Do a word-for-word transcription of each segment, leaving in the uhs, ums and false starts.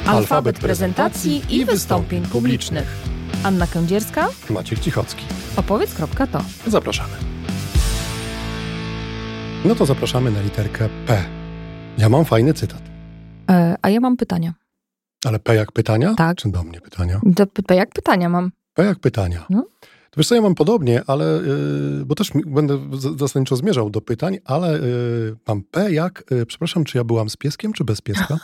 Alfabet prezentacji i wystąpień publicznych. Anna Kędzierska, Maciek Cichocki. Opowiedz kropka to. Zapraszamy. No to zapraszamy na literkę P. Ja mam fajny cytat. E, a ja mam pytania. Ale P jak pytania? Tak. Czy do mnie pytania? Do, P jak pytania mam. P jak pytania. No. To wiesz co, ja mam podobnie, ale, yy, bo też mi, będę zasadniczo zmierzał do pytań, ale yy, mam P jak, yy, przepraszam, czy ja byłam z pieskiem, czy bez pieska?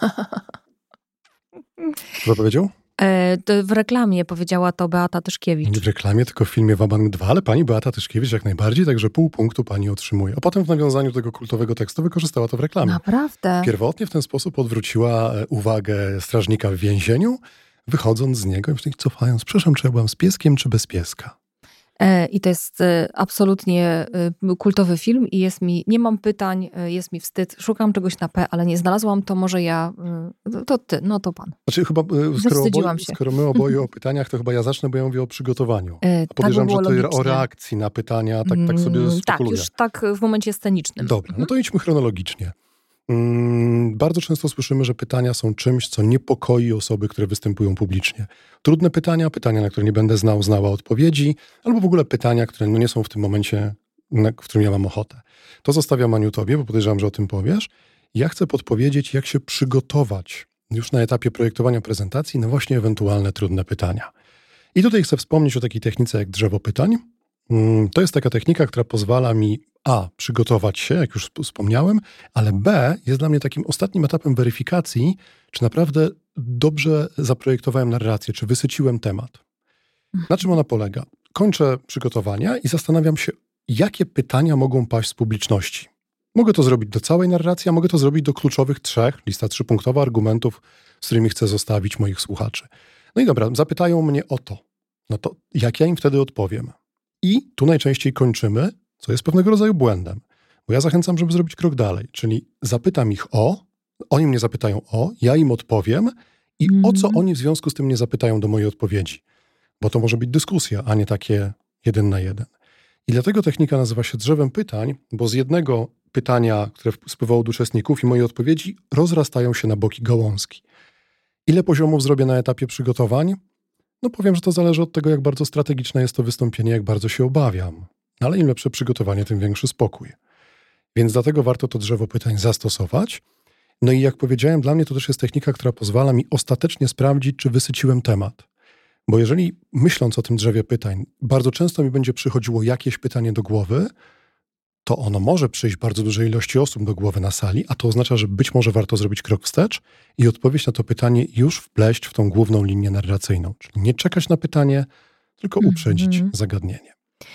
Kto powiedział? E, to w reklamie powiedziała to Beata Tyszkiewicz. Nie w reklamie, tylko w filmie Wabank dwa, ale pani Beata Tyszkiewicz jak najbardziej, także pół punktu pani otrzymuje. A potem w nawiązaniu do tego kultowego tekstu wykorzystała to w reklamie. Naprawdę? Pierwotnie w ten sposób odwróciła uwagę strażnika w więzieniu, wychodząc z niego i cofając. Przepraszam, czy ja byłam z pieskiem, czy bez pieska? E, I to jest e, absolutnie e, kultowy film i jest mi, nie mam pytań, e, jest mi wstyd. Szukam czegoś na P, ale nie znalazłam, to może ja, e, to ty, no to pan. Znaczy chyba, e, skoro, oboje, się. skoro my oboje o pytaniach, to chyba ja zacznę, bo ja mówię o przygotowaniu. E, A podejrzewam, tak by że to logicznie. o reakcji na pytania, tak, tak sobie mm, spekuluję. Tak, już tak w momencie scenicznym. Dobra, no to idźmy chronologicznie. Hmm, bardzo często słyszymy, że pytania są czymś, co niepokoi osoby, które występują publicznie. Trudne pytania, pytania, na które nie będę znał, znała odpowiedzi, albo w ogóle pytania, które no nie są w tym momencie, na, w którym ja mam ochotę. To zostawiam, Aniu, tobie, bo podejrzewam, że o tym powiesz. Ja chcę podpowiedzieć, jak się przygotować już na etapie projektowania prezentacji na właśnie ewentualne trudne pytania. I tutaj chcę wspomnieć o takiej technice jak drzewo pytań. To jest taka technika, która pozwala mi a. przygotować się, jak już wspomniałem, ale b. jest dla mnie takim ostatnim etapem weryfikacji, czy naprawdę dobrze zaprojektowałem narrację, czy wysyciłem temat. Na czym ona polega? Kończę przygotowania i zastanawiam się, jakie pytania mogą paść z publiczności. Mogę to zrobić do całej narracji, a mogę to zrobić do kluczowych trzech, lista trzypunktowa argumentów, z którymi chcę zostawić moich słuchaczy. No i dobra, zapytają mnie o to. No to jak ja im wtedy odpowiem? I tu najczęściej kończymy, co jest pewnego rodzaju błędem. Bo ja zachęcam, żeby zrobić krok dalej. Czyli zapytam ich o, oni mnie zapytają o, ja im odpowiem i mm. o co oni w związku z tym mnie zapytają do mojej odpowiedzi. Bo to może być dyskusja, a nie takie jeden na jeden. I dlatego technika nazywa się drzewem pytań, bo z jednego pytania, które spływało od uczestników i mojej odpowiedzi, rozrastają się na boki gałązki. Ile poziomów zrobię na etapie przygotowań? No powiem, że to zależy od tego, jak bardzo strategiczne jest to wystąpienie, jak bardzo się obawiam. Ale im lepsze przygotowanie, tym większy spokój. Więc dlatego warto to drzewo pytań zastosować. No i jak powiedziałem, dla mnie to też jest technika, która pozwala mi ostatecznie sprawdzić, czy wysyciłem temat. Bo jeżeli myśląc o tym drzewie pytań, bardzo często mi będzie przychodziło jakieś pytanie do głowy, to ono może przyjść bardzo dużej ilości osób do głowy na sali, a to oznacza, że być może warto zrobić krok wstecz i odpowiedź na to pytanie już wpleść w tą główną linię narracyjną. Czyli nie czekać na pytanie, tylko uprzedzić mm-hmm. zagadnienie.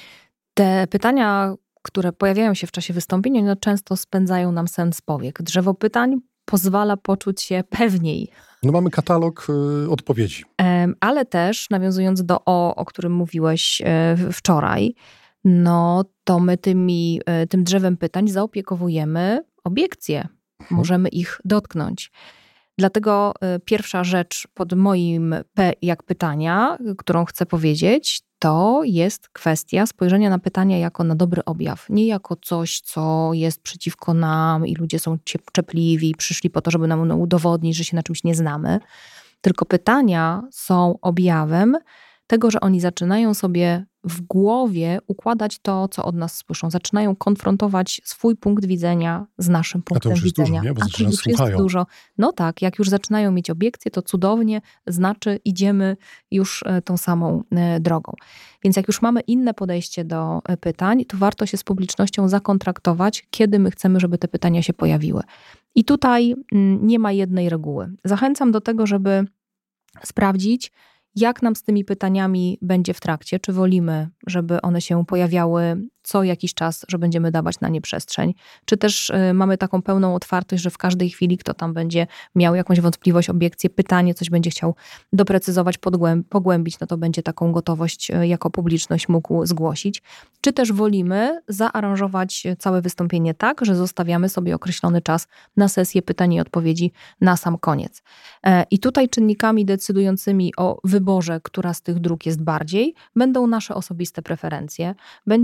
Te pytania, które pojawiają się w czasie wystąpień, one często spędzają nam sen z powiek. Drzewo pytań pozwala poczuć się pewniej. No mamy katalog y, odpowiedzi. Ale też, nawiązując do O, o którym mówiłeś y, wczoraj, no to my tymi, y, tym drzewem pytań zaopiekowujemy obiekcje. Mhm. Możemy ich dotknąć. Dlatego y, pierwsza rzecz pod moim P jak pytania, którą chcę powiedzieć, to jest kwestia spojrzenia na pytania jako na dobry objaw. Nie jako coś, co jest przeciwko nam i ludzie są czepliwi, przyszli po to, żeby nam udowodnić, że się na czymś nie znamy. Tylko pytania są objawem tego, że oni zaczynają sobie w głowie układać to, co od nas słyszą. Zaczynają konfrontować swój punkt widzenia z naszym punktem widzenia. A to już widzenia. jest dużo, nie? Bo A to już słuchają. jest dużo. No tak, jak już zaczynają mieć obiekcje, to cudownie, znaczy idziemy już tą samą drogą. Więc jak już mamy inne podejście do pytań, to warto się z publicznością zakontraktować, kiedy my chcemy, żeby te pytania się pojawiły. I tutaj nie ma jednej reguły. Zachęcam do tego, żeby sprawdzić, jak nam z tymi pytaniami będzie w trakcie. Czy wolimy, żeby one się pojawiały co jakiś czas, że będziemy dawać na nie przestrzeń? Czy też y, mamy taką pełną otwartość, że w każdej chwili kto tam będzie miał jakąś wątpliwość, obiekcję, pytanie, coś będzie chciał doprecyzować, podgłęb- pogłębić, no to będzie taką gotowość y, jako publiczność mógł zgłosić. Czy też wolimy zaaranżować całe wystąpienie tak, że zostawiamy sobie określony czas na sesję pytań i odpowiedzi na sam koniec. E, I tutaj czynnikami decydującymi o wyborze, która z tych dróg jest bardziej, będą nasze osobiste preferencje. Będzie to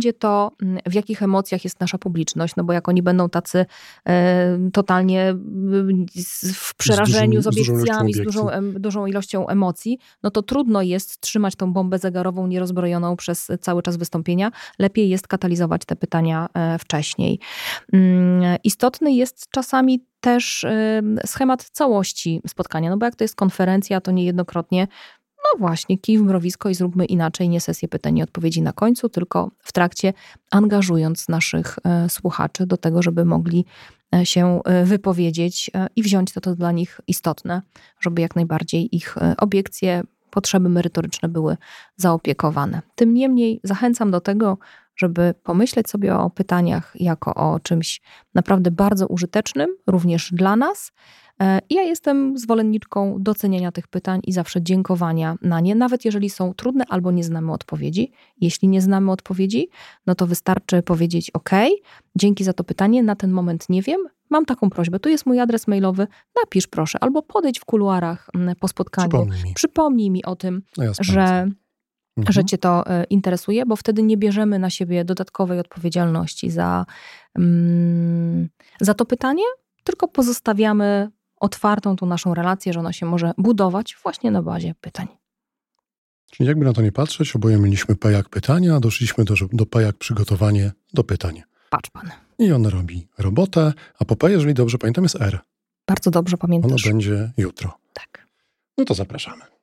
tego, w jakich emocjach jest nasza publiczność, no bo jak oni będą tacy e, totalnie w przerażeniu, z, z, dużym, obiekcjami, z, z dużą, em, dużą ilością emocji, no to trudno jest trzymać tą bombę zegarową nierozbrojoną przez cały czas wystąpienia. Lepiej jest katalizować te pytania e, wcześniej. Mm, istotny jest czasami też e, schemat całości spotkania, no bo jak to jest konferencja, to niejednokrotnie no właśnie, kij w mrowisko i zróbmy inaczej, nie sesję pytań i odpowiedzi na końcu, tylko w trakcie, angażując naszych e, słuchaczy do tego, żeby mogli e, się e, wypowiedzieć e, i wziąć to, to dla nich istotne, żeby jak najbardziej ich e, obiekcje, potrzeby merytoryczne były zaopiekowane. Tym niemniej zachęcam do tego, żeby pomyśleć sobie o pytaniach jako o czymś naprawdę bardzo użytecznym, również dla nas. I ja jestem zwolenniczką doceniania tych pytań i zawsze dziękowania na nie, nawet jeżeli są trudne albo nie znamy odpowiedzi. Jeśli nie znamy odpowiedzi, no to wystarczy powiedzieć ok, dzięki za to pytanie, na ten moment nie wiem, mam taką prośbę, tu jest mój adres mailowy, napisz proszę, albo podejdź w kuluarach po spotkaniu, Przypomnij mi, Przypomnij mi o tym, no ja że... Mhm. że cię to interesuje, bo wtedy nie bierzemy na siebie dodatkowej odpowiedzialności za, mm, za to pytanie, tylko pozostawiamy otwartą tą naszą relację, że ona się może budować właśnie na bazie pytań. Czyli jakby na to nie patrzeć, oboje mieliśmy P jak pytania, a doszliśmy do, do P jak przygotowanie do pytań. Patrz pan. I on robi robotę, a po P, jeżeli dobrze pamiętam, jest R. Bardzo dobrze pamiętasz. Ono będzie jutro. Tak. No to zapraszamy.